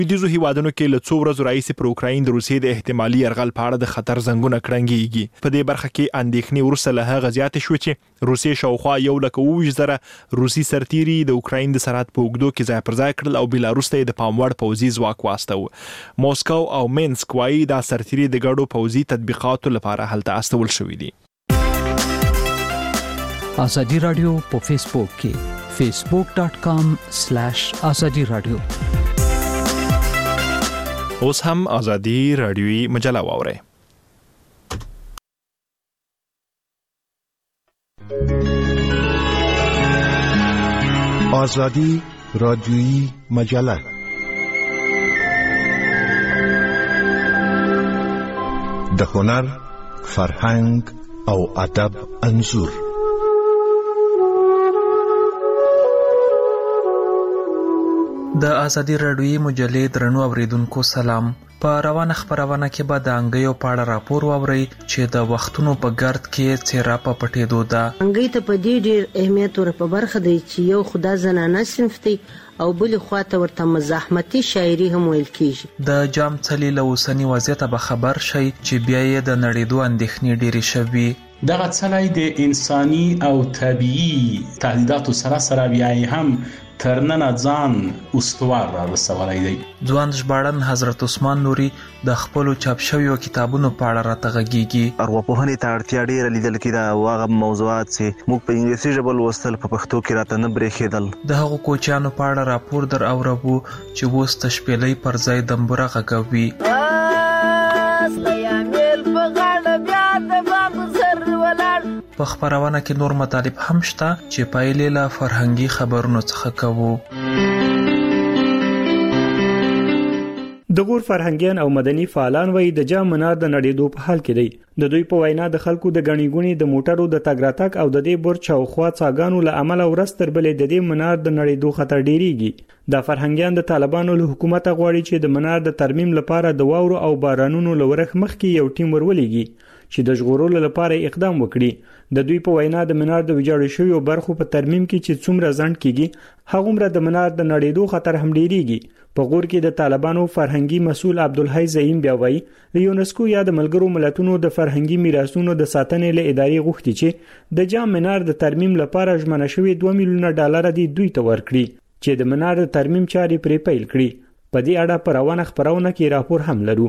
لویدیځو هیوادونو کې له څو ورځو راهیسې پر اوکراین د روسیې د احتمالي یرغل په اړه د خطر زنګونه کړنګېږي. په دې برخه کې اندېښنې وروسته له هغه زیاتې شوې چې روسیې شاوخوا 1,20,000 روسي سرتیري د اوکراین د سرحد په اوږدو کې ځای پر ځای کړل او بیلاروس ته د پام وړ پوځي ځواک واستاوه. موسکو او مینسک وايي دا سرتیري د ګډو پوځي تطبیقاتو لپاره هلته استول شوي دي. ازادي رادیو په فیسبوک کې facebook.com/azadi radio. اوس هم ازادي رادیوي مجله واورئ. ازادي رادیوي مجله د هنر، فرهنګ او ادب انځور. د ازادي رادیوي مجلې درنو اوریدونکو سلام. په روانه خبرونه کې به د انګیو په اړه راپور واورئ چې د وختونو په ګرد کې څیرا په پټېدو ده. انګی ته په دې ډېر اهمیت ورپه برخه دی چې یو خدا زنانه صنف دی او بل خواته ورته مزاحمتي شاعري هم ویل کیږي. د جام څلي له اوسنی وضعیت به خبر شي چې بیا یې د نړیدو اندېښنې ډېرې شوي. دغه څلی د انساني او طبيعي تهدیداتو سره بیا هم ترننه ځان استوار را رسولی دی. ځوان ژباړن حضرت عثمان نوري د خپلو چاپ شویو کتابونو په اړه راته غږیږي. ارواپوهنې ته اړتیا ډېره لیدل کېده او هغه موضوعات چې موږ په انګلیسي ژبه لوستل په پښتو کې راته نه برېښېدل. د هغو کوچیانو په اړه راپور در اورو چې اوس د شپېلۍ پر ځای دمبوره غږوي. په خبرونه کې نور مطالب هم شته چې پایلې له فرهنګي خبرونو څخه کوو. د غور فرهنګیان او مدني فعالان وایي د جام منار د نړیدو په حال کې دی. د دوی په وینا د خلکو د غنی ګونی د موټرو د تګ راتګ او د دې برج او خوا څاګانو له عمله ورځ تر بلې د دې منار د نړیدو خطر ډیریږي. د فرهنګیان د طالبانو له حکومت غواړي چې د منار د ترمیم لپاره د واورو او بارانونو لورخ مخکې یو ټیم ورولېږي چې د ژغورلو لپاره اقدام وکړي. د دوی په وینا د منار د ویجاړ شویو برخو په ترمیم کې چې څومره ځنډ کیږي هغومره د منار د نړیدو خطر هم ډیریږي. په غور کې د طالبانو فرهنګي مسؤل عبدالحی زعیم بیا وایي د یونسکو یا د ملګرو ملتونو د فرهنګي میراثونو د ساتنې له ادارې غوښتي چې د جام منار د ترمیم لپاره ژمنه شوی $2 میلیون دی دوی ته ورکړي چې د منار د ترمیم چارې پرې پیل کړي. په دې اړه په روانه خبرونه کې راپور هم لرو.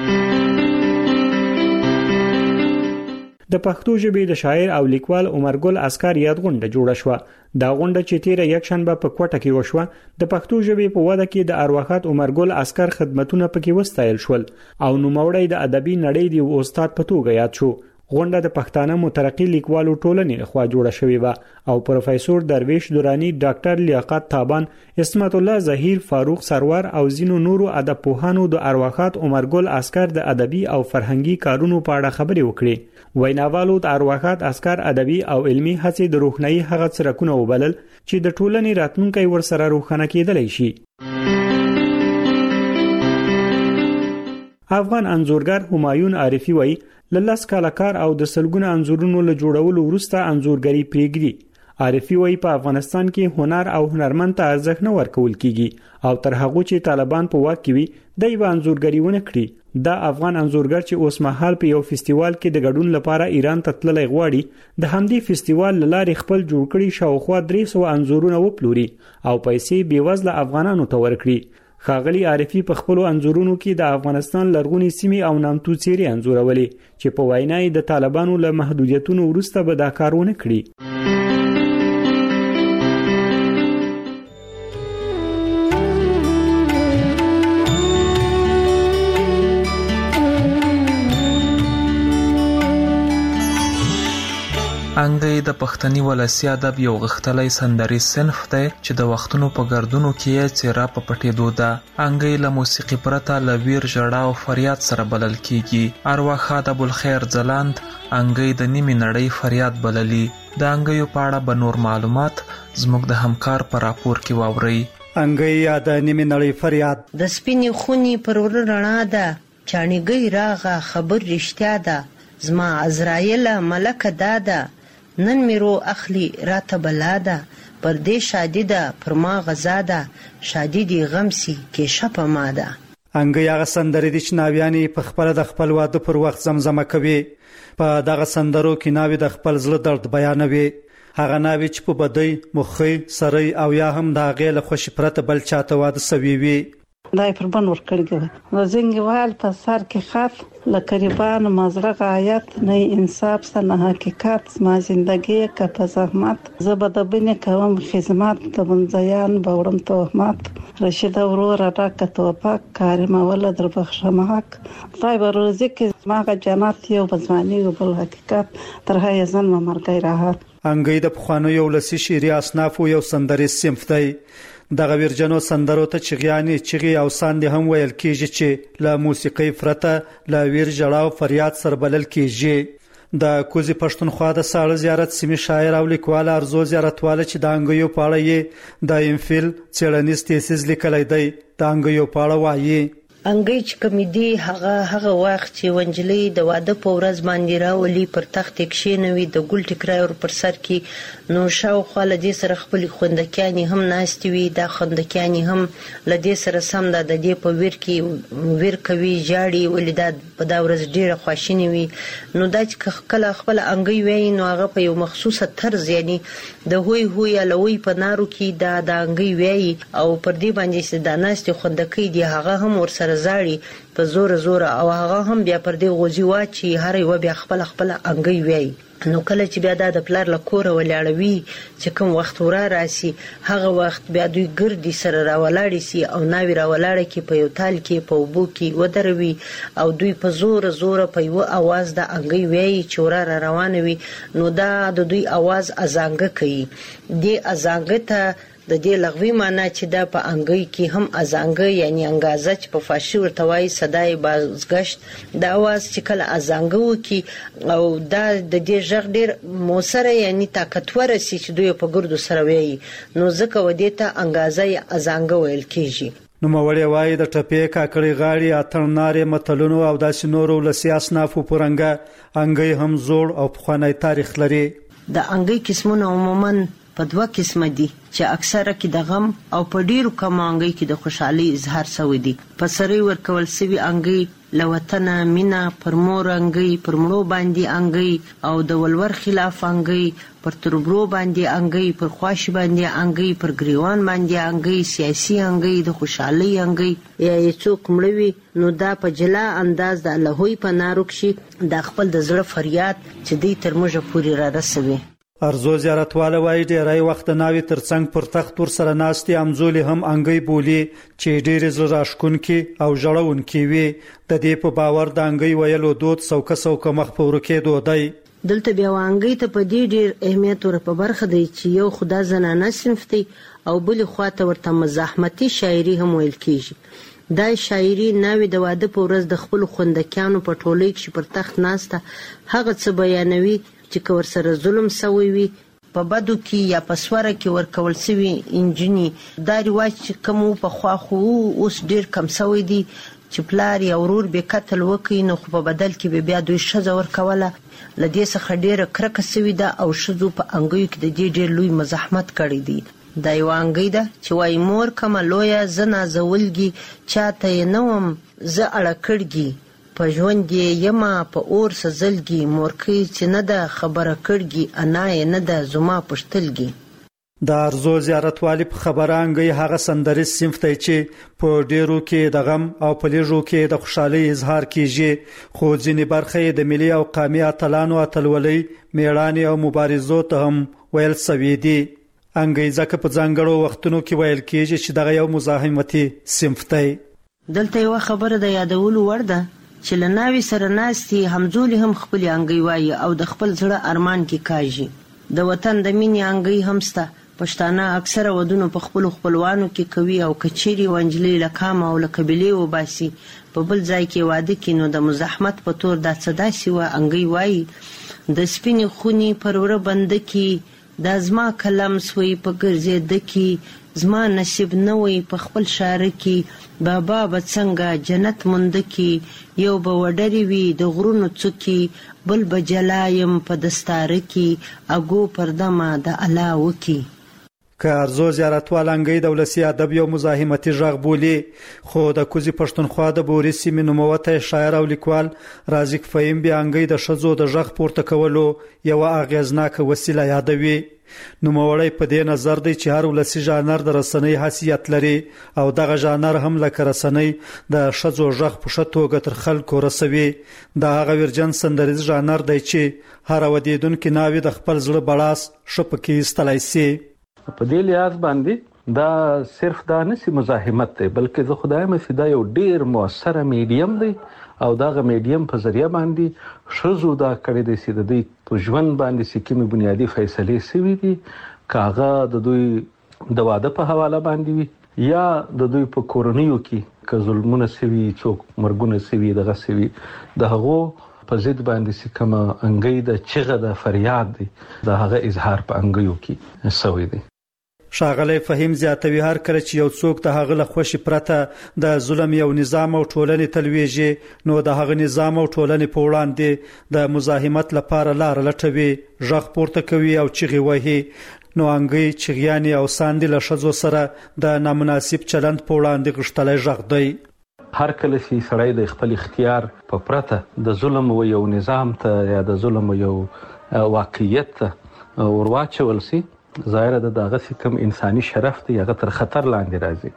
د پښتو ژبې د شاعر او لیکوال عمر ګل اسکر یاد غونډه جوړه شوه. دا غونډه چې تیر یکشنبه په کوټه کې وشوه د پښتو ژبې په وده کې د ارواښاد عمر ګل اسکر خدمتونه پکې وستایل شول او نوموړی د ادبي نړۍ دی استاد په توګه یاد شو. غونډه د پښتانه مترقي لیکوالو ټولنې لخوا جوړه شوې و او پروفیسور درویش دورانی، ډاکټر لیاقت تابان، اسمت الله ظهیر، فاروق سرور او زینو نورو ادب پوهانو د ارواښاد عمر ګل اسکر د ادبي او فرهنګي کارونو په اړه خبرې وکړې. ویناوالو د ارواښاد اسکر ادبي او علمي هڅې د روښنايي هغه څرکونه وبلل چې د ټولنې راتلونکي ورسره روښانه کېدلی شي. افغان انځورګر همایون عارفي وایي لس کاله کار او د سلګونه انځورونو له جوړولو وروسته انځورګری پریږدي. عارفي وایي په افغانستان کې هنر او هنرمند ته ارزښت نه ورکول کیږي او تر هغه چې طالبان په واک کې وي دای به انځورګری ونه کړي. دا افغان انځورګر چې اوس مهال په یو فستیوال کې د ګډون لپاره ایران ته تللی غواړي د همدې فستیوال لارې خپل جوړ کړي شاوخوا 300 انځورونه وپلوري او پیسې بیوزله افغانانو ته ورکړي. ښاغلي عارفي په خپلو انځورونو کې د افغانستان لرغونی سیمې او نامتو څېرې انځورولې چې په وینا یې د طالبانو له محدودیتونو وروسته به دا کار ونه کړي. انګی د پښتني ولسی ادب یو غښتلی سندري صنف دی چې د وختونو په ګردونو کې یې څیرا په پټېدو ده. انګی له موسیقي پرته له ویر ژړا او فریاد سره بلل کیږي. ارواښاد ابوالخیر ځلاند انګی د نیمې نړۍ فریاد بللی. د انګیو په اړه به نور معلومات زموږ د همکار په راپور کې واورئ. انګی یا د نیمې نړۍ فریاد د سپینې خونې پر ور رڼا ده چانګی راغه خبر رښتیا ده زما عزرایل ملک داده نن میرو اخلی راته بلاده پر دې شادي ده پر ما غزا ده شادي دی غم سي کې شپه ما ده. انګي هغه سندرې دي چې ناویانې په خپل د خپل واده پر وخت زمزمه کوي. په دغه سندرو کې ناوی د خپل زړه درد بیانوي. هغه ناوی چې په بدی مخې سري او یا هم د هغې له خوشي پرته بل چاته واده سوي وي. دای پر بن ور کړی و زنګوال په سر کې خط لکریبان مزرغ آیت نه انصاف سره حقیقت ما زندگی که په زحمت زبدبنه کوم خدمت د بنځیان باورم تهمت رشید اورور راکه توپک کارم ول در بخشمک طای بروزی کې ما جنت یو بزمانی بل حقیقت تر هي ځن مرګي راحت. انګي د پخوانو یو لسی شيري اصناف یو سندري صنف دی. دغه ورجنو سندرو ته چغیانی چغي او ساندې هم ویل کیږي چې له موسیقي فرته له ویر جړاو فریاد سره بلل کیږي. د کوزي پښتونخوا د ساړه زیارت سیمې شاعر او لیکوال ارزو زیارتواله چې د انګیو پاړه یې د انفیل څېړنیز تیسیز لیکلی دی. د انګیو پاړه وایي انګي چې کمیدي هغه وخت چې ونجلي د واده په ورځ باندې راولي پر تخت کښینوي د ګل ټکرای ور پر سر کې نو شاوخوا له دې سره خپل خوندکیانی هم ناشتي وي. دا خوندکیانی هم له دې سره سم د دې په ویر کې ویر کوي جاړي ولې دا په دا ورځ ډیره خواشینی وي. نو دا چې کله خپل انګي وای نو هغه په یو مخصوصه طرز یعنی د هوی لوی په نارو کې دا د انګي وای او پر دې باندې چې د ناشتي خوندکې دی هغه هم ور زاړي په زور او هغه هم بیا پر دې غوځي واچي هر یو بیا خپل انګي وای. نو کله چې بیا د پلار له کوره ولاړوي چې کوم وخت ورا راسي هغه وخت بیا دوی ګردي سره راولاړي سي او ناوی راولاړي کې په یو تال کې په وبو کې ودروي او دوی په زور په یو आवाज د انګي وای چې ورا روانوي. نو دا د دوی आवाज ازانګه کوي. دې ازانګه ته د دې لغوي معنی چې دا په انګي کې هم ازانګه یعنی انګازه چې په فارسی ورته وایي صداي بازگشت د आवाज چې کله ازانګه وکي او دا د دې ژغ ډیر موثره یعنی طاقتور سي چې دوی په ګردو سره وایي نو ځکه ودې ته انګازه ازانګه ویل کیږي. نو مولې وایي د ټپې کاکړي غاړي اتن نارې متلونو او داسې نورو لسی اصنافو پرنګه انګي هم زوړ او پخوانی تاریخ لري. د انګي قسمونه عموما په دوه قسمه دي چې اکثره کې د غم او په ډیرو کم انګي کې د خوشحالي اظهار شوی دی. په سری ورکول سوي انګي لوطن مینا پر مور انګي پر مړو باندې انګي او د ولور خلاف انګي پر تربرو باندې انګي پر خواش باندې انګي پر گریوان باندې انګي سیاسي انګي د خوشحالي انګي یا څوک مړوي نو دا په جلا انداز د الله په ناروک شي د خپل د زړه فریاد چې دی تر موږ پوری را رسوي. ارزو زیارتواله وایي ډیری وخت ناوی ترڅنګ پر تخت ور سره ناستي امزولي هم انګي بولی چې ډیر زړه راښکونکي او ژړونکي وي. د دې په باور د انګي ویلو دود څوکه مخ په ورکه دودای. دلته بیا وانګي ته په دې ډیر اهمیت ور په برخه دی چې یو خدا زنانه صنفتي او بل خواته ورته مزاحمتي شاعري هم ویل کیږي. دا شاعري ناوی د واده په ورځ د خپل خوندکانو په ټولۍ کې پر تخت ناسته هغه څه بیانوي چې کور سره ظلم سوی وي په بدو کې یا په سوره کې ورکول سوي انجنی. دا رواج چې کوم په خوا خو اوس ډیر کم سوی دی چې پلار یا ورور به قتل وکړي نو په بدل کې بیا دوی شزه ورکوله. لدې څخه ډیره کرکه سوي ده او شزو په انګیو کې د دې ډیر لوی مزاحمت کړی دی. دا یو انګی ده چې وای مور کما لویا زنا زولګي چاته نوم ز اړه کړګي په ژوند یما په اور سزلګي مورکي چې نه ده خبره کړګي انا یې نه ده زما پښتلګي. د ارزو زیارتوالي په خبره انګي هغه سندري صنف ته چې په ډیرو کې د غم او په لیږو کې د خوشحالي اظهار کیږي خو ځینې برخه د ملي او قومي اتلانو اتلولي میړانې او مبارزو ته هم ویل سوي دي. انګي ځکه په ځانګړو وختونو کې ویل کیږي چې دغه یو مزاحمتي صنف دی. دلته یو خبره د یادولو وړ ده چې لناوی سره ناستي همزولي هم خپل انګي وایي او د خپل زړه ارمان کې کاږي. د وطن د مینې انګي هم سته. پښتانه اکثره ودونو په خپل خپلوانو کې کوي او کچيري ونجلي لکام او لکبلي وباسي په بل ځای کې واده کې نو د مزاحمت په تور د صدا سی و انګي وایي د سپینې خوني پرور بند کې د ازما کلم سوی په ګرځې د کې زما نصیب نه وي په خپل شار کې بابا بڅنګا جنت مند کې یو به وډری وي د غرونو څوکي بل بجلایم په دستار کې اګو پردما د الله وکي. که ارزو زیارتوال انګی د ولسی ادب یو مزاحمتي ژغ بولی خو د کوزي پښتونخوا د بوري سیمې نوموته شاعر او لیکوال رازق فهیم بیا انګی د شزو د ژغ پورته کولو یو اغیزناک وسیله یادوي. نوموړی په دې نظر دی چې هر ولسی ژانر د رسنۍ حیثیت لري او دغه ژانر هم لکه رسنۍ د شزو ژغ په شتوګه تر خلکو رسوي. د هغه ورجن سندریز ژانر دی چې هر ودیدونکو ناوی د خپل زړه بلاس شپکی استلای سي. په دې لحاظ باندې دا صرف دا نسی مزاحمت دی بلکې زه خدای مې فدا یو ډیر موثره میډیم دی او داغه میډیم په ذریعہ باندې شزو دا کړی دی چې د دوی په ژوند باندې سکیمه بنیادی فیصله سوي دي کاغه د دوی د واده په حواله باندې وي یا د دوی په کورنیو کې که ظلمونه سوي څوک مرګونه سوي دغه سوي د هغو په ضد باندې سکمه انګي د چغه د فریاد دی د هغه اظهار په انګيو کې سوي دی. شاغلی فهیم زیاتوي هر کله چې یو څوک د هغه له خوشي پرته د ظلم یو نظام او ټولنې تلويږي نو د هغه نظام او ټولنې په وړاندې د مزاحمت لپاره لار لټوي ژغ پورته کوي او چغي وهي. نو انګي چغياني او ساندي له شزو سره د نامناسب چلند په وړاندې غشتلای ژغ دی. هر کله چې سړی د خپل اختیار په پرته د ظلم و یو نظام ته یا د ظلم یو واقعیت ته ورواچول سي ظاهر ده دغه کوم انساني شرف دی هغه تر خطر لاندې راځي.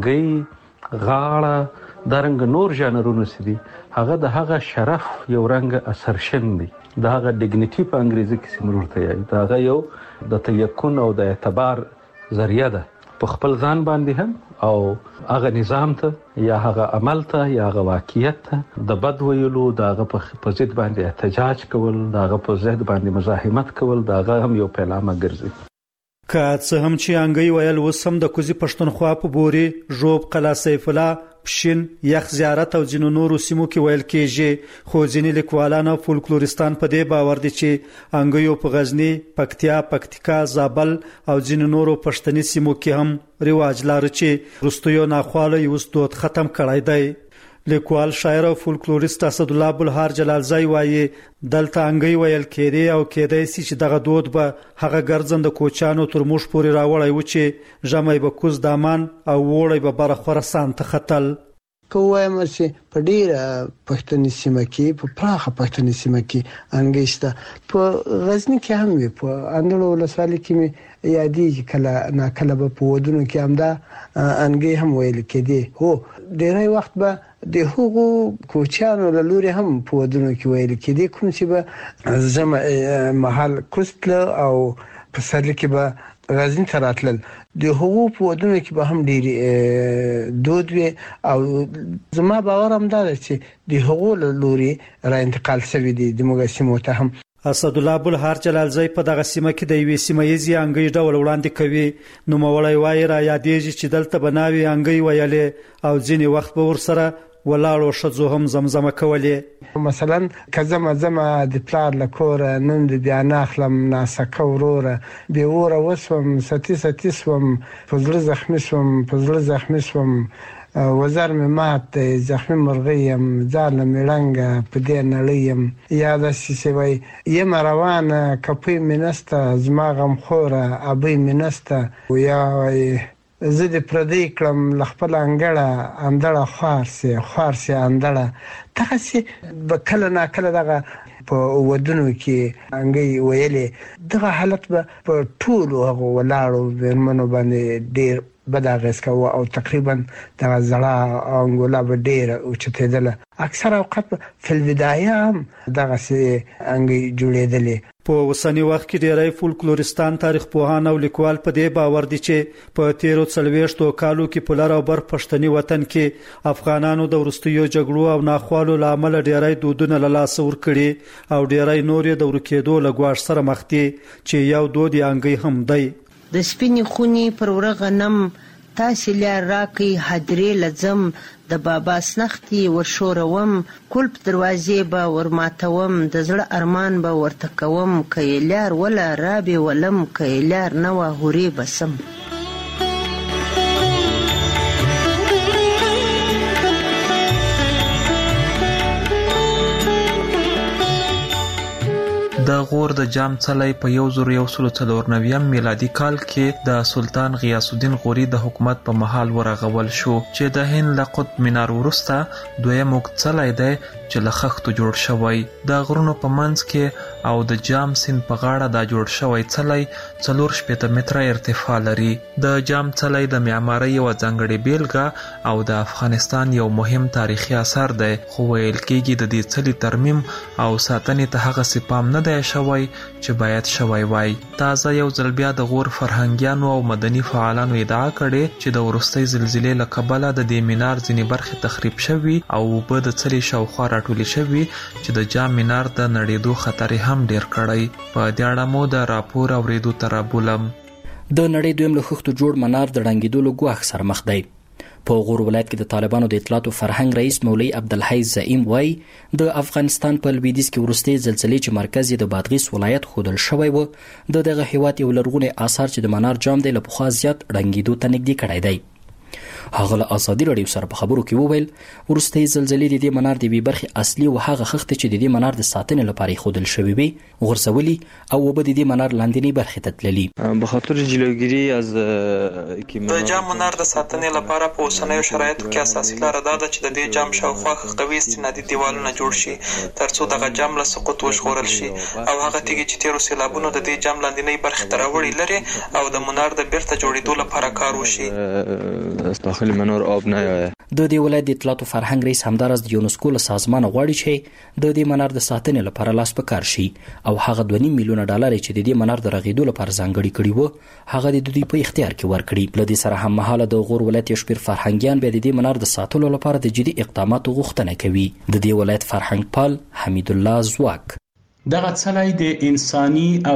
انګي غاړه درنګ نور ژانرونه سدي هغه د هغه شرف یو رنګ اثرشن دی د هغه ډیګنیټي په انګریزي کې سمورته یي دا هغه یو د تیکون او د اعتبار ذریعہ ده په خپل ځان باندې هم او هغه نظام ته یا هغه عمل ته یا هغه واقعیت ته د بد ویلو دغه په ضد باندې احتجاج کول دغه په ضد باندې مزاحمت کول دغه هم یو پیلامه ګرځي. که څه هم چې انګي ویل وسم د کوزي پښتونخوا په بوري ژوب قلا سیف الله پښین یخ زیارت او جنو نورو سیمو کې ویل کېږي خو ځینې لیکوالان او فولکلوریستان په دې باور دي چې انګي په غزنی پکتیا پکتیکا زابل او جنو نورو پښتني سیمو کې هم رواج لري چې رستویو ناخواله یو ستود ختم کړای دی. لیکوال شاعر او فولکلوریست اسد الله بلهار جلالزای وایي دلته انګي ویل کېدی او کېدای سي چې دغه دود به هغه ګرځند کوچانو تر موږ پورې راوړی و چې جمعي به کوز دامان او وړي به بر خراسان ته خطل. کوم چې په ډیره پښتني سیمه کې په پراخه پښتني سیمه کې انګي شته په غزنی کې هم وي په اندړو ولسوالۍ کې یادې کله نه کله په ودونو کې هم دا انګي هم ویل کېدی هو ډیری وخت به د هغو کوچانو له لوري هم په ودونو کې ویل کېدی کوم چې به زما محل کوستل او په سر کې به غزنی ته راتلل د هغو په ودونو کې به هم ډېری دود وي او زما باور هم دا چې د هغو له لوري را انتقال شوی دی د موږ سیمو ته هم. اسد الله بلهار جلالزای په دغه سیمه کې د یوې سیمایي انګي ډول وړاندې کوي. نو مولای وای را یادېږي چې دلته بناوي انګي ویلې او ځینې وخت به ورسره ولاړو شزو هم زمزمه کولې. مثلا کزما د پلار لکور نن د بیا ناخلم ناسکه وروره به وره وسوم ستی سوم فزر زخمی سوم وزر می مات زخمی مرغیم زال میړنګ په دې نړیم یاد شي وای یم روان کپی منسته زما غم خوره ابي منسته یا زه د پردی کلم لخپل انګړه اندړه خارسي اندړه تاسو بکله نا کله دغه په ودونو کې انګي ویلې دغه حالت به په ټولو هغه ولاړو ورمنو باندې ډیر بداغس کا او تقریبا د زړه انګولا به ډیر او چتېدل اکثر اوقات په البدايه هم دغه سي انګي جوړېدل. په وسنی وخت کې ډیری فولکلوریستان تاریخ پوهان او لیکوال په دې باور دي چې په 13 کالو کې په لار او بر پښتني وطن کې افغانانو د ورستیو جګړو او ناخوالو لامل ډیری دودونه له لاس ور کړي او ډیری نور د ورکېدو لګواش سره مخ دي چې یو دود انګي هم دی. د سپینې خونی پر ورغنم تاسو لار راکې حدرې لزم د بابا سنختي ورشوروم کلب دروازې به ورماتوم د زړه ارمان به ورته کوم کایلار ولا رابي ولم کایلار نو هوري بسم. د غور د جام څلی په 1194 میلادي کال کې د سلطان غیاث الدین غوري د حکومت په مهال ورغول شو چې د هند له قطب مینار وروسته دویم اوږد څلی دی چې له خښتو جوړ شوی. د غرونو په منځ کې او د جام سیند په غاړه دا جوړ شوی څلی 4 متره ارتفاع لري. د جام څلی د معمارۍ یوه ځانګړې بیلګه او د افغانستان یو مهم تاریخي اثر دی، خو ویل کېږي د دې څلي ترمیم او ساتنې ته هغسې پام نه دی شوی چې باید شوی وای. تازه یو ځل بیا د غور فرهنګیانو او مدني فعالانو ادعا کړې چې د وروستۍ زلزلې له کبله د دې مینار ځینې برخې تخریب شوي او اوبه د څلي شاوخوا راټولې شوي چې د جام مینار د نړېدو خطر هم ډیر کړی. په دې اړه مو د راپور اورېدو ته رابولم. د نړۍ دویم له خښتو جوړ منار د ړنګېدو له ګواښ سره مخ دی. په غور ولایت کې د طالبانو د اطلاعاتو فرهنګ رئیس مولوي عبدالحی زعیم وایي د افغانستان په لویدیځ کې وروستۍ زلزلې چې مرکز یې د بادغیس ولایت ښودل شوی و د دغه هیواد یو لرغونی آثار چې د منار جام دی له پخوا زیات ړنګېدو ته نږدې کړی دی. هغه له ازادي راډیو سره په خبرو کې وویل وروستۍ زلزلې د دې منار د یوې برخې اصلي او هغه خښتې چې د دې منار د ساتنې لپاره ایښودل شوې وې غورځولي او اوبه د دې منار لاندنۍ برخې ته تللي. بخاطر جلوگیری از د جام منار د ساتنې لپاره په اوسنیو شرایطو کې اساسي لاره دا ده چې د دې جام شاوخوا قوي استنادي دیوالونه جوړ شي ترڅو دغه جام له سقوط وژغورل شي او هغه تیږې چې تیرو سیلابونو د دې جام لاندنۍ برخې ته راوړي لري او د منار د بیرته جوړېدو لپاره کار وشي. داخل منار آب نیایه. د دې ولایت د اطلاعاتو فرهنګ رئیس همداراز د یونسکو له سازمانه غواړي چې د دې منار د ساتنې لپاره لاس په کار شي او هغه 2.5 میلیونه ډالر چې د دې منار د رغېدو لپاره ځانګړي کړي وو هغه د دوی په اختیار کې ورکړي. له دې سره هم مهاله د غور ولایت یو شمېر فرهنګیان بیا د دې منار د ساتلو لپاره د جدي اقداماتو غوښتنه کوي. د دې ولایت فرهنګ پال حمید الله زواک دغه څلی د انساني او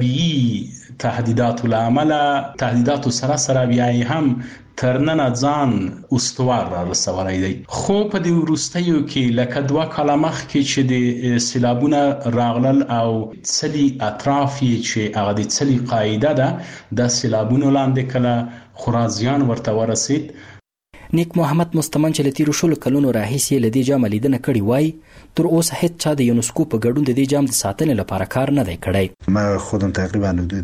طبیعي تهدیداتو له امله تهدیداتو سره بیا هم تر ننه ځان استوار را رسولی دی. خو په دې وروستیو کې لکه 2 کاله مخکې چې د سیلابونه راغلل او څلي اطراف یې چې هغه د څلي قاعده ده د سیلابونو لاندې کله خورا زیان ورته ورسید. نیک محمد مستمن چې له تیرو 10 کلونو راهیسې له دې جام لیدنه کړې وای تر اوسه هیڅ چا د یونسکو په ګډون د دې جام د ساتنې لپاره کار نه دی کړی. ما خودم تقریبا حدود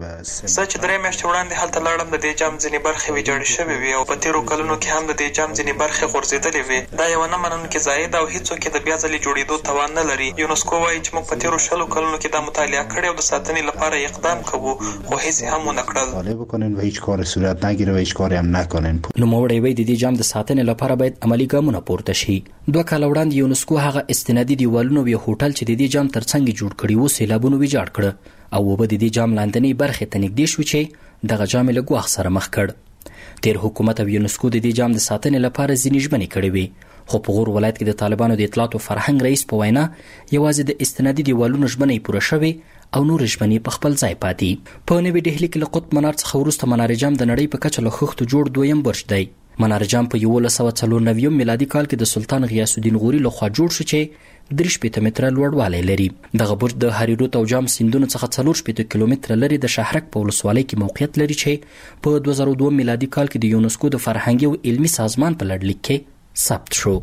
زه چې 3 میاشتې وړاندې هلته لاړم د دې جام ځینې برخې ویجاړې شوې وې او په تیرو کلونو کې هم د دې جام ځینې برخې غورځېدلې وې. دا یوه نه منونکې ضایع ده او هیڅوک یې د بیا ځلې جوړېدو توان نه لري. یونسکو وایي چې موږ په تیرو 10 کلونو کې دا مطالعه کړې او د ساتنې لپاره اقدام کوو خو هیڅ هم ونه کړل. مطالعه بکنین و هیچ کار صورت نگیره و هیچ کاری هم نکنین. نوموړی وایي د دې جام د ساتنې لپاره باید عملی ګامونه پورته شي. 2 کاله وړاندې یونسکو هغه استنادي دیوالونه یو هوټل چې د دې جام ترڅنګ جوړ کړی وو سیلابونو ویجاړ کړ او اوبه د دې جام لاندنۍ برخې ته نږدې شو چې دغه جام له ګواښ سره مخ کړ. تیر حکومت او یونسکو د دې جام د ساتنې لپاره ځینې ژمنې کړې وې خو په غور ولایت کې د طالبانو د اطلاعاتو فرهنګ رئیس په وینا یوازې د استنادي دیوالونو ژمنې پوره شوې او نور ژمنې په خپل ځای پاتې. په نوې ډهلي کې له قطب منار څخه وروسته منار جام د نړۍ په کچه له خښتو جوړ دویم برج دی. منار جام په 1194 میلادي کال کې د سلطان غیاث الدین غوري لخوا جوړ شو چې 3 متره لوړوالی لري. دغه برج د هریروت او جام سیندونو څخه 4 کیلومتره لري د شهرک په ولسوالۍ کې موقعیت لري چې په 2002 میلادي کال کې د یونسکو د فرهنګي او علمي سازمان په لړلیک کې ثبت شو.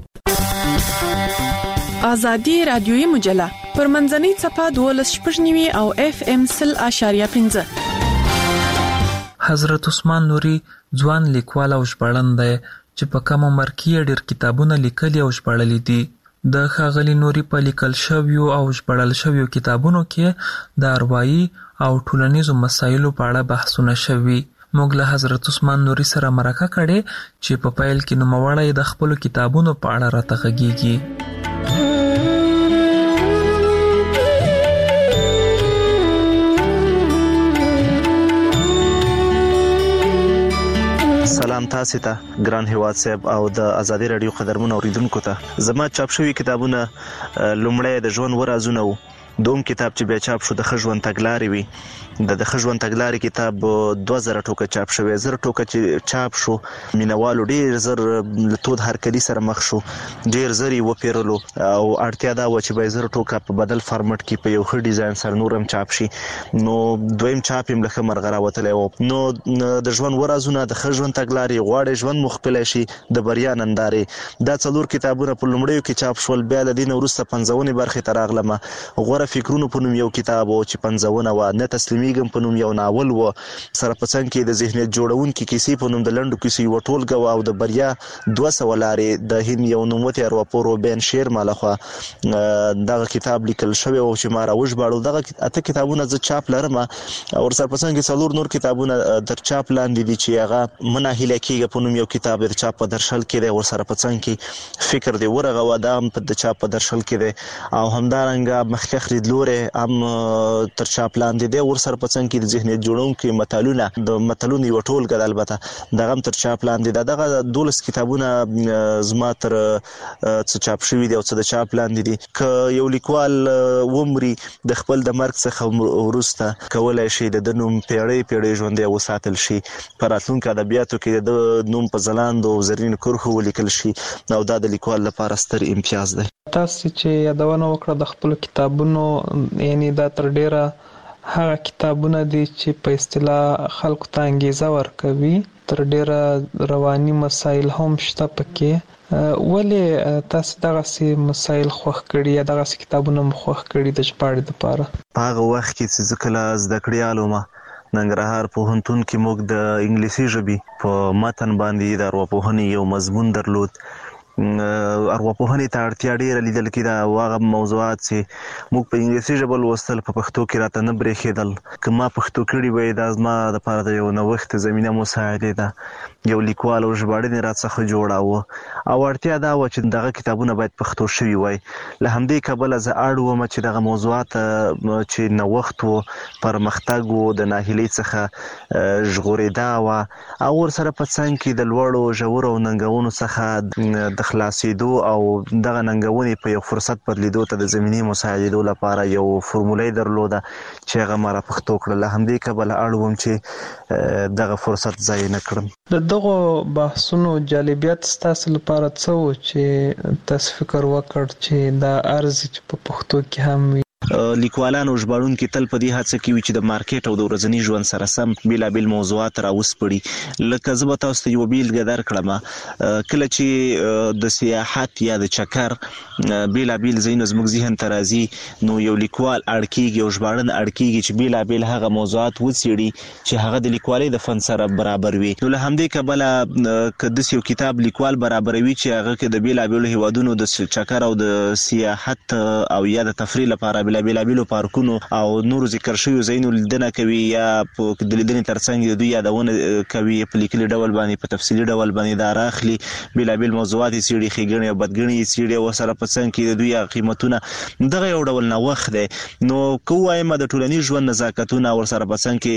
آزادي رادیویی مجله پر منځنۍ څپه 12.9 او FM 0.5. حضرت عثمان نوري ځوان لیکوال او ژباړن دی چې په کم عمر کې ډېر کتابونه لیکلي او ژباړلي دي. د ښاغلي نوري په لیکل شویو او ژباړل شویو کتابونو کې د اروايي او ټولنیزو مسایلو په اړه بحثونه شوي. موږ له حضرت عثمان نوري سره مرکه کړې چې په پیل کې نوموړی د خپلو کتابونو په اړه راته غږیږي. سلام تاسو ته ګران هیواد صاحب او د ازادي رادیو قدرمن اوریدونکو ته. زما چاپ شوی کتابونه لومړی د ژوند ورازونه وو. دوم کتاب چې بیا چاپ شو د ښه ژوند تګلارې وي. د ښه ژوند تګلارې کتاب 2000 ټوکه چاپ شوی. 1000 ټوکه چې چاپ شو مینوالو ډېر زر له تود هرکلي سره مخ شو. ډېر زر یې وپیرلو او اړتیا دا وه چې به 1000 ټوکه په بدل فارمټ کې په یو ښه ډیزاین سره نور هم چاپ شي. نو دویم چاپ یې له ښه مرغه راوتلی و. نو د ژوند ورازونه د ښه ژوند تګلارې غواړئ ژوند مو ښکلی شي د بریا نندارې دا 4 کتابونه په لومړیو کې چاپ شول. بیا له دې نه وروسته 55 برخې ته راغلم. غوره ژوره فکرونو په نوم یو کتاب او چې پنځونه و نه تسلیمیږم په نوم یو ناول و سره په څنګ کې د ذهنیت جوړونکي کیسې په نوم د لنډو کیسې یو ټولګه او د بریا 200 لارې د هند یو نوموتی ارواپور روبین شیرما لخوا دغه کتاب لیکل شوی او چې ما راوژباړو دغه اته کتابونه زه چاپ لرم او سره په څنګ کې څلور نور کتابونه در چاپ لاندې دي چې هغه مناهله کېږي په نوم یو کتاب د چاپ په درشل کې دی او سره په څنګ کې فکر دی ورغه و دام په د چاپ په درشل کې دی او همدارنګه مخکخ لیدلوري هم تر چاپ لاندې دی ور سره په څنګ کې د ذهنیت جوړونکي متالونه د متالونو یو ټولګه البته دغه تر چاپ لاندې دغه 12 کتابونه زما تر څه چاپ شوی دی او څه د چاپ لاندې دي ک یو لیکوال ومري د خپل د مرګ څخه ورسته کولای شي د نوم پیړۍ ژوندۍ وساتل شي پر راتلونکو ادبیاتو کې د نوم په ځلاند او زرین کرښو ولیکل شي او دا د لیکوال لپاره ستر امتیاز دی. تاسو چې یادونه وکړه د خپل کتابونو یعنی دا تر ډیره هغه کتابونه دي چې په اصطلاح خلکو ته انګیزه ورکوي تر ډیره رواني مسایل هم شته پکې ولې تاسو دغه سي مسایل خوښ کړی یا دغه سي کتابونه مخوښ کړی د ژباړې لپاره په هغه وخت کې چې کله زده کړیالو ما ننګرهار پوهنتون کې موږ د انګلیسي ژبې په متن باندې د ارواپوهنې یو مضمون درلود ارواپوهنې ته اړتیا ډیره لیدل کېده واغه موضوعات چې موږ په انګلیسي ژبه لوستل په پښتو کې راته نه برېښېدل که ما پښتو کړي وای دا زما دپاره د یو نوښت زمینه مساعدې ده یو لیکوال او ژباړنې راڅخه جوړاوه او اړتیا دا وه چې دغه کتابونه باید پښتو شوي وای له همدې کبله زه اړ وم چې دغه موضوعات چې نوښت و پرمختګ و د ناهیلۍ څخه ژغورېدا وه او ورسره په څنګ کې د لوړو ژورو ننګونو څخه د خلاصېدو او دغه ننګونې په یو فرصت بدلیدو ته د زمینې مساعدېدو لپاره یو فرموله درلوده چې هغه ما را پښتو کړه له همدې کبله اړ وم چې دغه فرصت ضایع نه کړم. د دغو بحثونو جالبیت ستاسو لپاره څه و چې تاسو فکر وکړ چې دا ارزي چې په پښتو کې هم وي؟ لیکوالان او ژباړونکي تل په دې هڅه کې وي چې د مارکیټ او د ورځني ژوند سره سم بیلابیل موضوعات راوسپړي لکه زه به تاسو ته یو بیلګه درکړم کله چې د سیاحت یا د چکر بیلابیل ځایونه زموږ ذهن ته راځي نو یو لیکوال اړ کېږي او ژباړن اړ کېږي چې بیلابیل هغه موضوعات وڅېړي چې هغه د لیکوالۍ د فن سره برابر وي نو له همدې کبله که داسې یو کتاب لیکوال برابروي چې هغه کې د بیلابیلو هیوادونو د چکر او د سیاحت او یا د تفریح لپاره بیلابیلو پارکونو او نورو ذکر شویو ځایونو لیدنه کوي یا په د لیدنې ترڅنګ د دوی یادونه کوي په لیکلي ډول باندې په تفصیلي ډول باندې دا راخلي بیلابیل موضوعات یې څېړي ښېګڼې او بدګڼې یې څېړي او سره په څنګ کې د دوی قیمتونه دغه یو ډول نوښت دی نو که ووایم د ټولنیز ژوند نزاکتونه ورسره په څنګ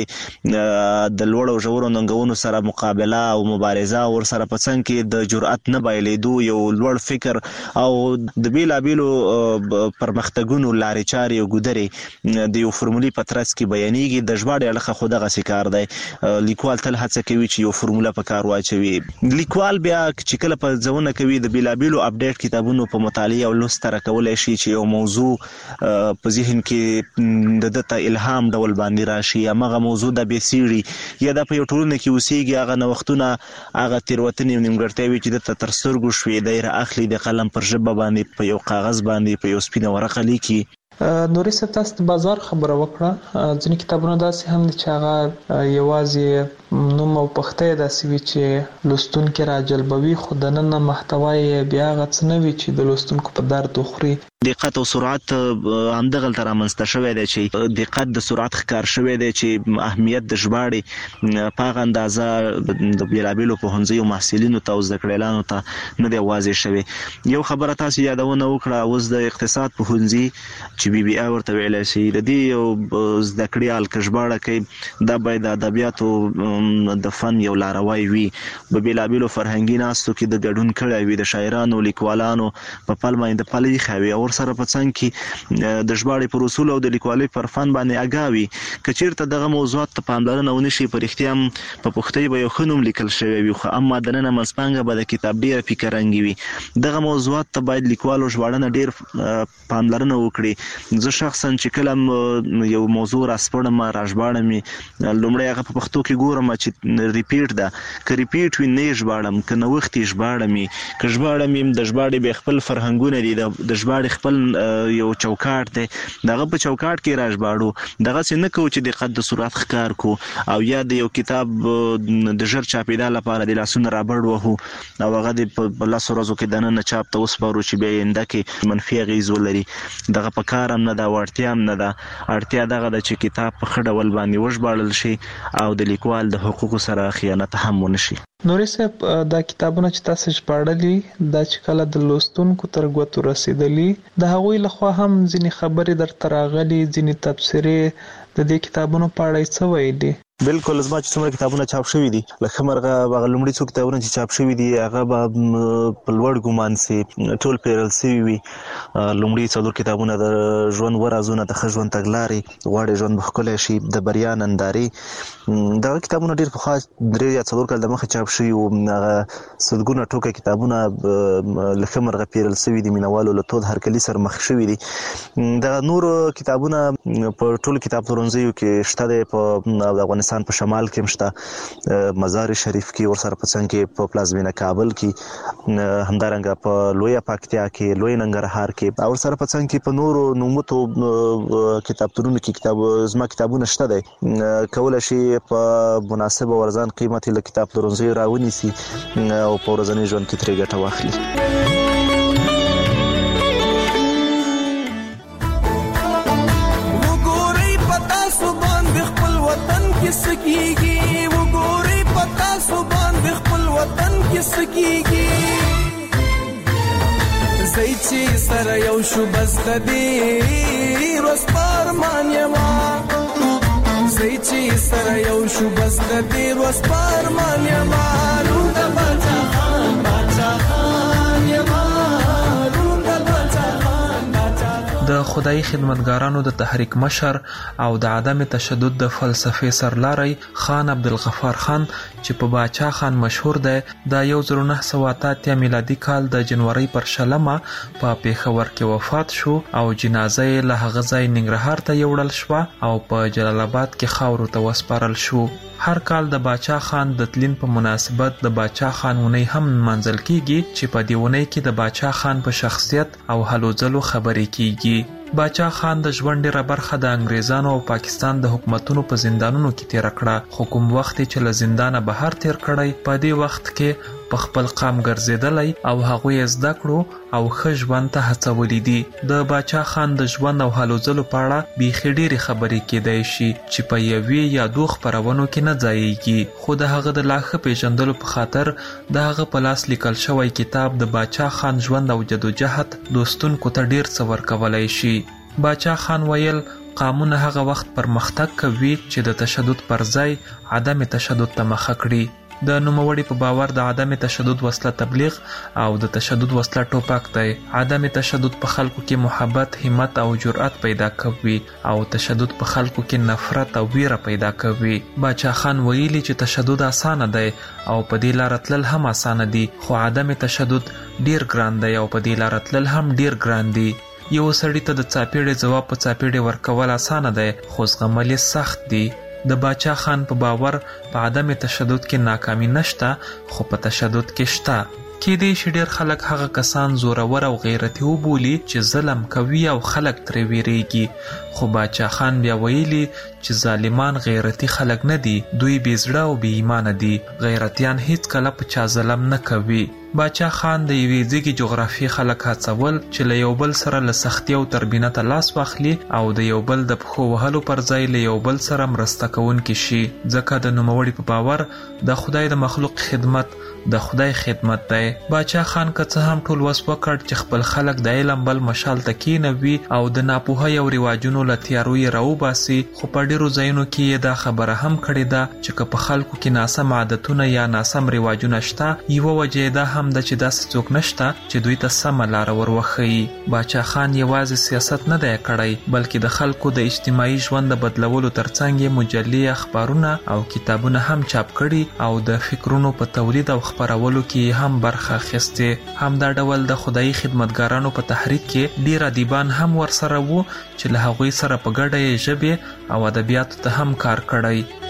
کې د لوړ او ژورو ننګونو سره مقابله او مبارزه ورسره په څنګ کې د جرأت نه بایلېدو یو لوړ فکر او د بیلابیلو پرمختګونو لارې چارې او ګودرې د یو فرمولې په ترڅ کې بیانېږي د ژباړې اړخه خو دغسې کار دی لیکوال تل هڅه کوي چې یو فرموله په کار واچوي لیکوال بیا چې کله په ځونه کوي د بیلابیلو اپډیټ کتابونو په مطالعه او لوست سره کولی شي چې یو موضوع په ذهن کې د ده ته الهام ډول باندې راشي همغه موضوع د بېڅېړي یا دا په یو ټولنه کې اوسېږي هغه نوښتونه هغه تېروتنې او نیمګړتیاوې چې ده ته تر سترګو شوې دی رااخلي د قلم پر ژبه باندې په یو کاغذ باندې په یو سپینه ورقه لیکي. نوري صاحب تاسو د بازار خبره وکړه ځینې کتابونه داسې هم دي چې هغه یوازې نوم او پښتۍ داسې وي چې لوستونکي راجلبوي خو دننه محتوا یې بیا هغه څه نه وي چې د لوستونکو په درد وخوري. دقت او سرعت همدغلته رامنځته شوی دی چې دقت د سرعت ښکار شوی دی چې اهمیت د ژباړې په هغه اندازه د بیلابیلو پوهنځیو محصلینو ته او زده کړیالانو ته نه دی واضح شوی. یو خبره تاسو یادونه وکړه اوس د اقتصاد پوهنځي چې BBA ورته ویلی شي د دې یو زده کړیال که ژباړه کوي دا باید د ادبیاتو د فن یو لاروی وي په بیلابیلو فرهنګي ناستو کې د ګډون کړی وي د شاعرانو لیکوالانو په پل باندې د پل ایښی وي او ورسره په څنګ کې د ژباړې پر اصولو او د لیکوالۍ پر فن باندې اګاه وي که چېرته دغه موضوعات ته پاملرنه ونه شي په رښتیا هم په پښتۍ به یو ښه نوم لیکل شوی وي خو اما دننه منځپانګه به د کتاب ډېره فکرنګې وي دغه موضوعات ته باید لیکوال او ژباړنه ډېر پاملرنه وکړي. زه شخصا چې کله یو موضوع راسپړم راژباړم لومړی هغه په پښتو کې ګورم چې ریپیټ ده که ریپیټ وي نه یې ژباړم که نوښت یې ژباړم که ژباړم د ژباړې بیا خپل فرهنګونه دي د ژباړې خپل یو چوکاټ دی دغه په چوکاټ کې راژباړو دغه څه نه کوو چې د قد صورت ښکار کو او یا د یو کتاب د ژر چاپېدا لپاره د لاسونه رابړ وهو او هغه د په لاسو ورځو کې دننه چاپ ته وسپارو چې بیا آینده کې منفي اغېز ولري دغه په کار هم نه ده او اړتیا هم نه ده اړتیا دغه ده چې کتاب په ښه ډول باندې وژباړل شي او د لیکوال د حقوقو سره خیانت هم ونه شي. نوري صاحب دا کتابونه چې تاسو ژباړلي دا چې کله د لوستونکو تر ګوتو رسیدلی د هغوی لخوا هم ځینې خبرې درته راغلي ځینې تبصرې د دې کتابونو په اړه څه ویلي؟ بالکل زما چې څومره کتابونه چاپ شوي دي لکه مرغه هغه لومړي څو کتابونه چې چاپ شوي دي هغه به په لوړ ګمان سي ټول پیرل سوي وي لومړي څلور کتابونه د ژوند ورازونه د ښه ژوند تګلارې غواړي ژوند به ښکلی شي د بریا نندارې دغه کتابونه ډېر پخوا 3 یا 4 کال دمخه چاپ شوي وو هغه سلګونه ټوکه کتابونه لکه مرغه پیرل سوي دي مینوالو له تود هرکلي سره مخ شوي دي دغه نور کتابونه په ټولو کتاب پلورنځیو کې شته دی په افغانستان په شمال کې مشته مزار شریف کې ورسره په څنګ کې په پلازمینه کابل کې همدارنګه په لویه پکتیا کې لوی ننګرهار کې او ورسره په څنګ کې په نورو نوموتو کتابتونونو کې زما کتابونه شته دی کولای شي په مناسب او ارزان قیمت له کتاب پلورنځیو راونیسي او په ورځني ژوند کې ترې ګټه واخلي. سکیږي وګوري پتا سو باندې خپل وطن کې سکیږي زئی چې سره یو شو بس د دې روز پرمان یما زئی چې سره یو شو بس د دې روز پرمان یما روند بچا خان یما د خدای خدمتګارانو د تحریک مشر او د عدم تشدد د فلسفې سرلاری خان عبدالغفار خان چې په باچا خان مشهور دی د 1988 میلادي کال د جنوري پر 20 په پیښور کې وفات شو او جنازه یې له هغه ځای ننګرهار ته یوړل شو او په جلال آباد کې خاورو ته وسپارل شو. هر کال د باچا خان د تلین په مناسبت د باچا خان ونی هم منځل کیږي چې په دې ونی کې د باچا خان په شخصیت او هلو ځلو خبرې کیږي. باچا خان د ژوند ډیره برخه د انګریزانو او پاکستان د حکومتونو په زندانونو کې تیر کړه خو کوم وخت چې له زندانه بهر تیر کړی په دې وخت کې په خپل قام ګرځیدلی او هغه یې زده کړو او ښه ژوند ته هڅولی دي. د باچا خان د ژوند او هلو ځلو په اړه بیخي ډېرې خبرې کیدای شي چې په یوې یا دوه خپرونو کې نه ځایږي خو د هغه د لا ښه پیژندلو په خاطر د هغه په لاس لیکل شوی کتاب د باچا خان ژوند او جدوجهد لوستونکو ته ډېر څه ورکولی شي. باچا خان ویل قامونه هغه وخت پرمختګ کوي چې د تشدد پر ځای عدم تشدد ته مخه کړي. د نوموړي په باور د عدم تشدد وسله تبلیغ او د تشدد وسله ټوپک دی. عدم تشدد په خلکو کې محبت، همت او جرأت پیدا کوي او تشدد په خلکو کې نفرت او ویره پیدا کوي. باچا خان ویلي چې تشدد اسانه دی او په دې لار تلل هم اسانه دي خو عدم تشدد ډیر ګران دی او په دې لار تلل هم ډیر ګران دي. یو سړی ته د څاپېړې جواب په څاپېړې ورکول اسانه دی خو زغمل سخت دی. د باچا خان په باور په عدم تشدد کې ناکامي نشته خو په تشدد کې شته. کېدای شي ډېر خلک هغه کسان زورور او غیرتي وبولي چې ظلم کوي او خلک ترې ویریږي خو باچا خان بیا ویلي چې ظالمان غیرتي خلک نه دي دوی بې زړه او بې ایمانه دي. غیرتیان هیڅ کله په چا ظلم نه کوي. باچا خان د یوې ځیږې جغرافیې خلک هڅول چې له یو بل سره له سختي او تربینه ته لاس واخلي او د یو بل د پښو وهلو پر ځای له یو بل سره مرسته کوونکي شي ځکه د نوموړي په باور د خدای د مخلوق خدمت د خدای خدمت دی. باچا خان که څه هم ټول وس وکړ چې خپل خلک د علم بل مشال ته کینوي او د ناپوهۍ او رواجونو له تیارو یې راوباسي خو په ډېرو ځایونو کې یې دا خبره هم کړې ده چې که په خلکو کې ناسم عادتونه یا ناسم رواجونه شته یوه وجه یې دا هم ده چې داسې څوک نشته چې دوی ته سمه لاره وروښیي. باچا خان یوازې سیاست نه دی کړی بلکې د خلکو د اجتماعي ژوند د بدلولو ترڅنګ یې مجلې، اخبارونه او کتابونه هم چاپ کړي او د فکرونو په تولید او خپرولو کې هم برخه اخیستې. همدا ډول د خدایي خدمتګارانو په تحریک کې ډېر ادیبان هم ورسره وو چې له هغوی سره په ګډه یې ژبې او ادبیاتو ته هم کار کړی.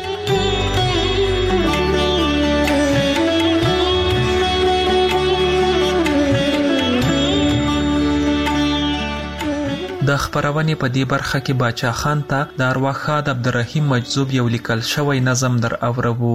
د خبرونې په دې برخه کې باچا خان ته د ارواښاد عبدالرحیم مجذوب یو لیکل شوی نظم در اورو.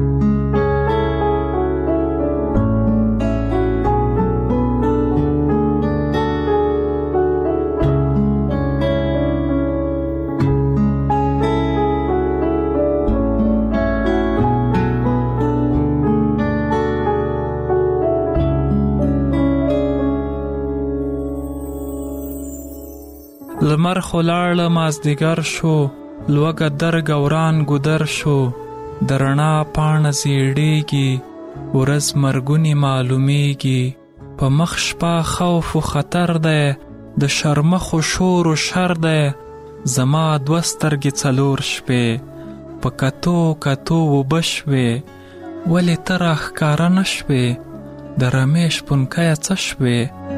لمر خلاړه مازدیګر شو، لوګه در ګوران ګودر شو، د رڼا پاڼه زیړیږي، ورځ مرګونی معلومیږي، په مخ شپه خوف و خطر دی، د شرمخ و شور و شر دی، زما دوه سترګې څلور شپې، په کتو کتو وبه شوې، ولې ته راښکاره نه شوې، د رمې شپونکیه څه شوې؟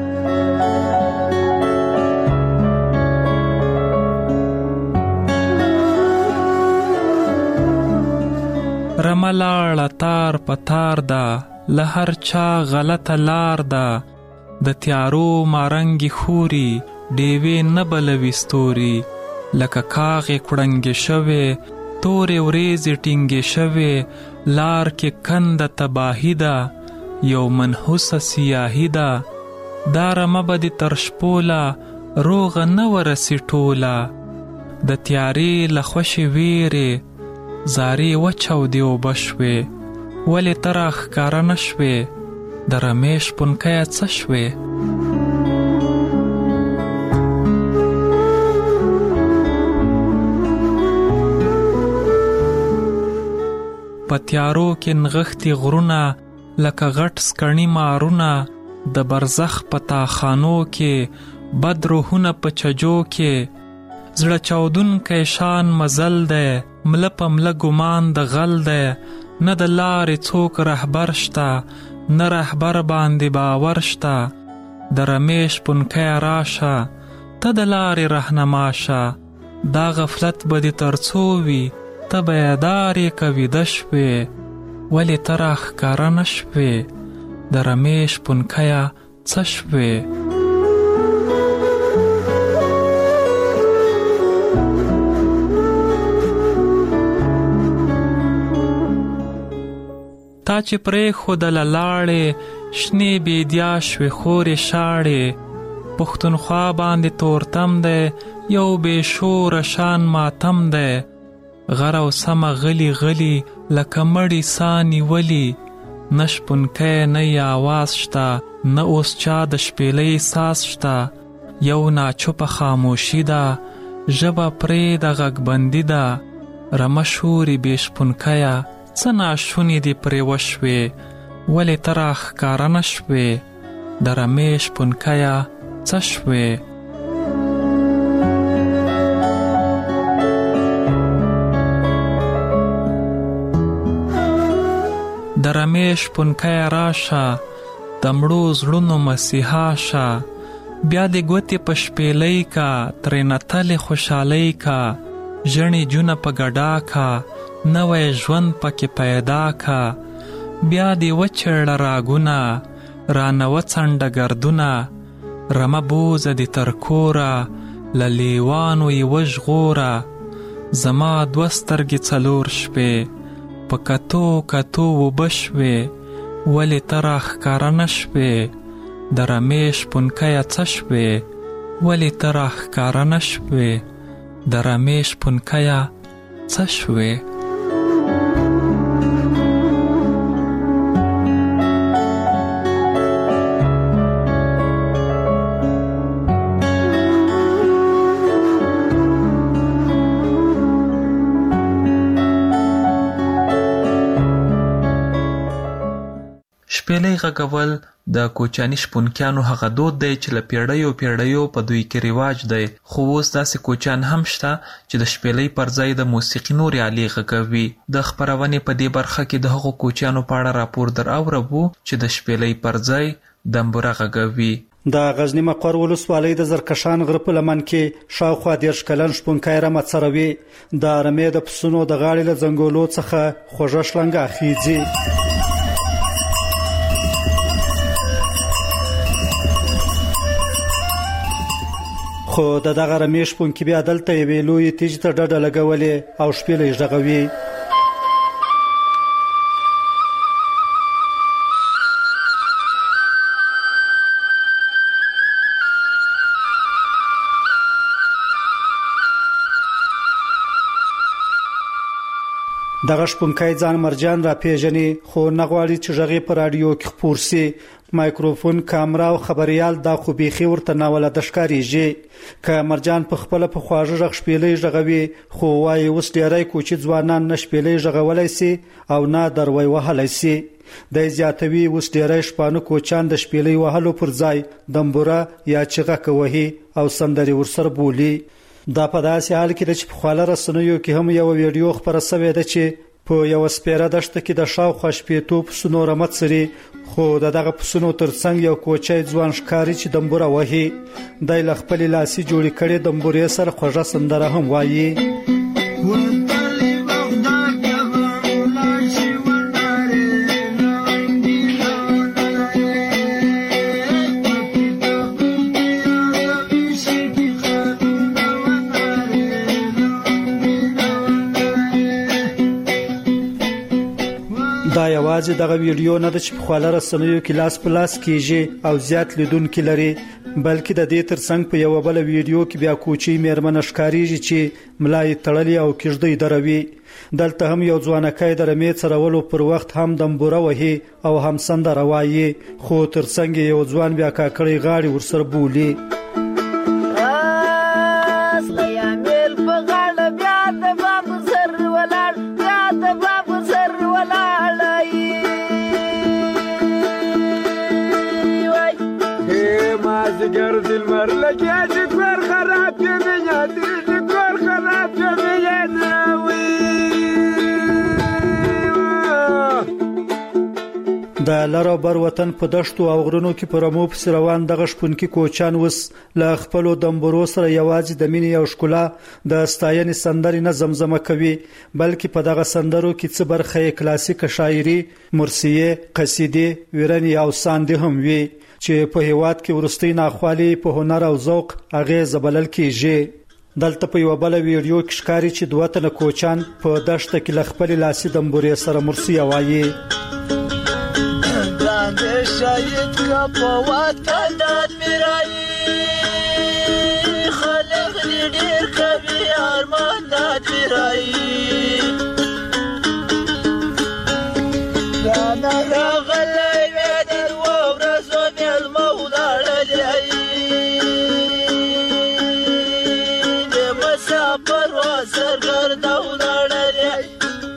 رمه لاړه تار په تار ده، له هر چا غلطه لار ده، د تیارو مارنګې خوري، ډیوې نه بلوي ستوري، لکه کاغې کړنګې شوې، تورې وریځې ټینګې شوې، لار کې کنده تباهي ده، یو منحوسه سیاهي ده، دا رمه به دې تر شپوله روغه نه ورسي ټوله، د تیارې له خوشې ویرې زاری وچاودې اوبه شوې، ولې ته راښکاره نه شوې، د رمې شپونکیه څه شوې؟ په تیارو کې نغښتي غرونه، لکه غټ سکڼي مارونه، د برزخ په تاخانو کې، بد روحونه په چجو کې، زړه چاودونکی شان مزل دی، مله په مله ګمان د غل دی، نه د لارې څوک رهبر شته، نه رهبر باندې باور شته، د رمې شپونکیه راشه، ته د لارې رهنما شه، دا غفلت به دې تر څو وي، ته بیدارې که ویده شوې، ولې ته راښکاره نه شوې، د رمې شپونکیه څه شوې؟ تا چې پرېښودله لاړې، شنې بیدیا شوې خورې شاړې، پښتونخوا باندې تورتم دی، یو بې شوره شان ماتم دی، غر او سمه غلی غلی، لکه مړی سا نیولي، نه شپونکی نه یې آواز شته، نه اوس چا د شپېلۍ ساز شته، یو ناچوپه خاموشي ده، ژبه پرې د غږبندي ده، رمه شوري بې شپونکیه څه ناشونې دې پرې وشوې، ولې ته راښکاره نه شوې، د رمې شپونکیه څه شوې؟ د رمې شپونکیه راشه، د مړو زړونو مسیحا شه، بیا دې ګوتې په شپېلۍ کا، ترېنه تلې خوشحالۍ کا، ژڼې جونه په ګډا کا، نوی ژوند پکې پیدا کا، بیا دې وچړه راګونه، رانه وڅنډه ګردونه، رمه بوزه دې تر کوره، له لیوانو یې وژغوره، زما دوه سترګې څلور شپې، په کتو کتو وبه شوې، ولې ته راښکاره نه شوې، د رمې شپونکیه څه شوې، ولې ته راښکاره نه شوې، د رمې شپونکیه څه شوې؟ شپېلۍ غږول د کوچیاني شپونکیانو هغه دود دی چې له پیړیو پیړیو په دوی کې رواج دی، خو اوس داسې کوچیان هم شته چې د شپېلۍ پر ځای د موسیقي نورې آلې غږوي. د خپرونې په دې برخه کې د هغو کوچیانو په اړه راپور در اورو چې د شپېلۍ پر ځای دمبوره غږوي. د غزنی مقر ولسوالۍ د زرکشان غره په لمن کې شاوخوا 10 کلن شپونکی رمه څروي. د رمې د پسونو د غاړې له ځنګولو څخه خوږه شلنګه خېځي. خو دغه رمیش پونکي بیا دلته یوې لویې تیږې ته ډډه لګولې او شپېلۍ غږوي. دغه شپونکی ځان مرجان را پیژني خو نه غواړي چې غږی په رادیو کې خپور سي. مایکروفون، کامرا او خبريال دا خو بيخي ورته ناوله د ښکاریږي. که مرجان په خپل په خواږه غږ شپېلۍ غږوي خو وايي اوس ډیری کوچي ځوانان نه شپېلۍ غږولای سي او نه دروي وهلای سي. د زیاتوي اوس ډیری شپانه کوچان د شپېلۍ وهلو پر ځای دمبوره یا چغه کوي او سندري ورسره بولي. دا په داسې حال کې د خپل رسنیو کې هم یو ویډیو خبره شوې ده چې په یو سپیره دشت کې د شاوخوا شپېتو پسونو رمت سري خو دغه پسونو ترڅنګ یو کوچی ځوان ښکاری چې دمبوره وهي. د خپل لاسي جوړی کړي دمبورې سره خوږه سندره هم وایي. دا یوازې دغه ویډیو نه د چې په خواله رسنیو کې لاس په لاس کیږي او زیات لیدونکو لري، بلکې د دې ترڅنګ په یو بل ویډیو کې بیا کوچی میرمن ښکاریږي چې ملای تړلې او کېږدۍ دروي. دلته هم یو ځوانکای د رمې څرولو پر وخت هم دمبوره وهي او هم سندره وایي، خو ترڅنګ یو ځوان بیا کاکړی غاړي ورسره بولي. گرد المر لگی کور خراب میاد کور خراب میاد د لارو بر وطن په دشتو او غرونو کې پر مو په روان دغه شپونکي کوچان وس ل خپل دمبرو سره یوازې د مینې او ښکلا د ستاینې سندرې نه زمزمه کوي، بلکې په دغه سندرو کې څه برخه کلاسیک شاعري، مرثیه، قصیده، ورنی او ساندې هم وي چې په هیواد کې ورستي ناخوالي په هنر او ذوق اغیز بلل کیږي. دلته په یو بل ویډیو کې ښکاری چې دوه تنه کوچان په دشت کې لخپل لاسي دمبورې سره مرثیه وایي. شاید کا په وطن د میرای خلق ډیر کوي ارمان د میرای دا راغلی ودر ورځو مل مولا لای د مسافر وسرګر دولړ لای.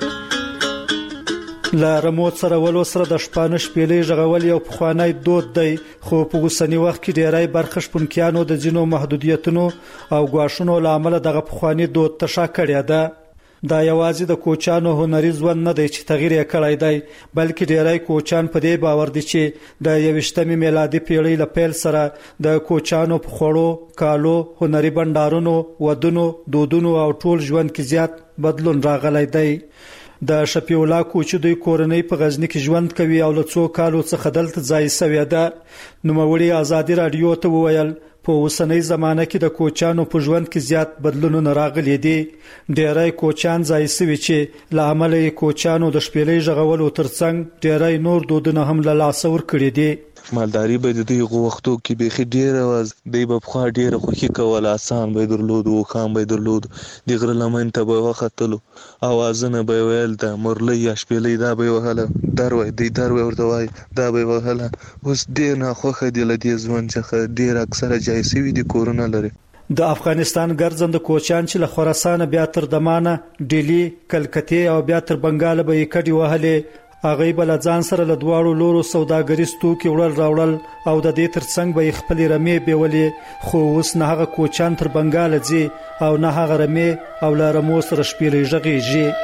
لارمو سره ولو سره د شپانه شپېلې ژغول یو پخوانی دود دی، خو په اوسنی وخت کې ډیری برخه شپونکیانو د ځینو محدودیتونو او ګواښونو لامل دغه پخوانی دود تشا کړی ده. دا یوازې د کوچانو هنري ژوند نه دی چې تغییر یې کړی دی، بلکې ډیری کوچان په دې باور دي چې د 21مې میلادي پیړۍ له پیل سره د کوچانو په خوړو، کالو، هنري بندارونو، ودونو، دودونو او ټول ژوند کې زیات بدلون راغلی دی. د شفیع الله کوچ دوی کورنۍ په غزنی کې ژوند کوي او له څو کالو څخه دلته ځای سوی ده. نوموړي ازادي رادیو ته وویل په اوسنۍ زمانه کې د کوچانو په ژوند کې زیات بدلونونه راغلي دي. ډیری کوچان ځای سوي چې له امله کوچانو د شپېلې ژغولو ترڅنګ ډیری نور دودونه هم له لاسه ورکړي دي. مالداري به د دوی غوښتو کې بيخي ډیره واز دی په خوا ډیره خوشي کول، آسان به درلود او خام به درلود، د غره لمن ته به وختلو اوازونه به ویل د مرلي یا شپېلې دا به وهله دروي دی دروي ورته وای دا به وهله. اوس ډیر نه خوخه دی لدی ځوان څخه ډیر اکثره جایسي وي د کورونه لري. د افغانستان ګرځند کوچان چې له خراسان بیا تر دمانه، ډیلی، کلکته او بیا تر بنگال به کډي وهله. هغه بل ځان سره له دواړو لورو سوداګریز توکي وړل راوړل او د دې ترڅنګ به خپل رمې بیولې، خو اوس نه هغه کوچان تر بنگال ځي او نه هغه رمې او لارمو سره شپېلې ژغېږي.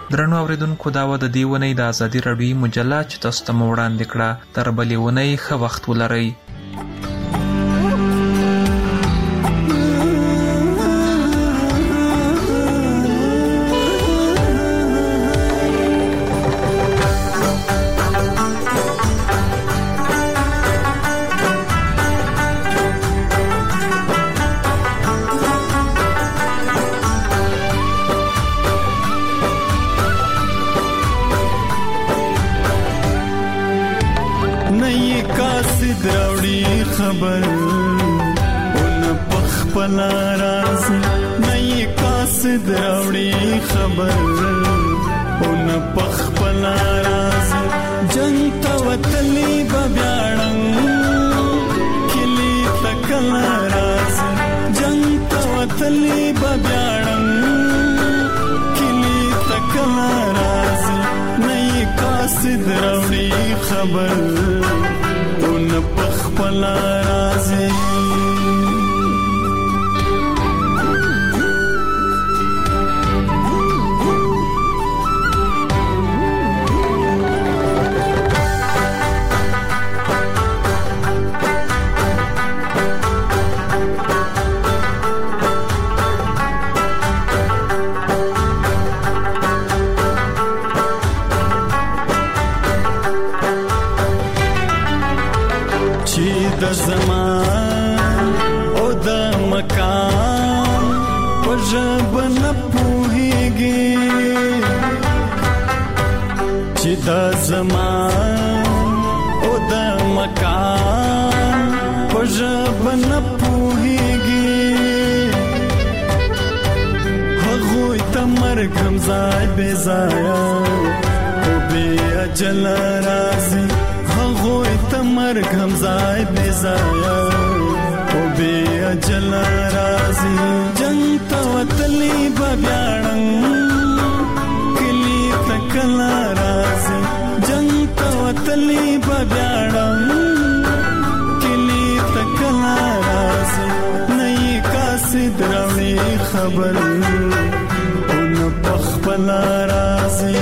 درنو اوریدونکو دا و د دې ونې د ازادي راډیو مجله چې تاسو ته مو وړاندې کړه. تر بلې ونې ښه وخت ولرئ. خبر اون پخپل راز نئی قاصد راوڑی خبر اون پخپل راز جنگ تا وطلی ببیاڑن کلی تکل راز جنگ تا وطلی ببیاڑن کلی تکل راز نئی قاصد راوڑی خبر اون پخپل رازی د زمان او د مکان وجب نه پوهیږي چې د زمان او د مکان وجب نه پوهیږي هغوی ته مرګ هم ځای بې ځایه او بې اجل راځي هغوی ته مرګ هم ځای بې ځایه او بې اجل راځي جنګ ته وتلي به بیا ړنګ کلي ته کله راځي جنګ ته وتلي به بیا ړنګ کلي ته کله راځي نه یې قاصد راوړي خبر او نه پخپله راځي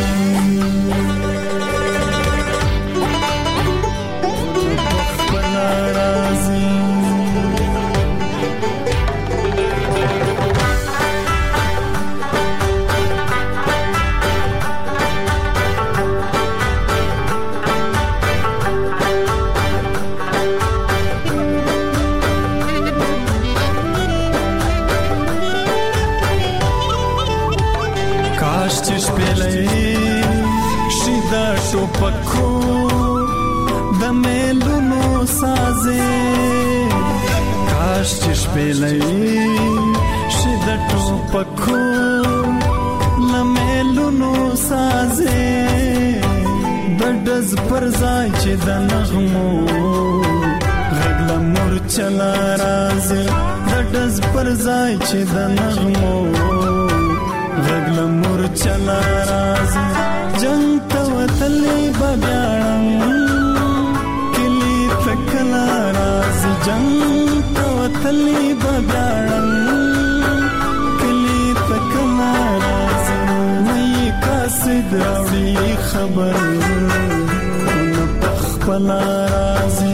ټوپکو د میلونو سازې کاش چې شپېلې شي د ټوپکو له میلونو سازې د ډز پر ځای چې د نغمو غږ له مورچله راځي د ډز پر ځای چې د نغمو غږ له مورچله راځي جنگ ته وتلی به بیا ړنګ کلي ته کله راځي جنگ ته وتلی به بیا ړنګ کلي ته کله راځي نه یې قاصد راوړي خبر نه پخپله راځي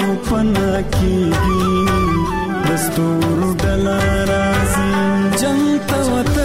پنا کیږي دستور ډلا راځي جنت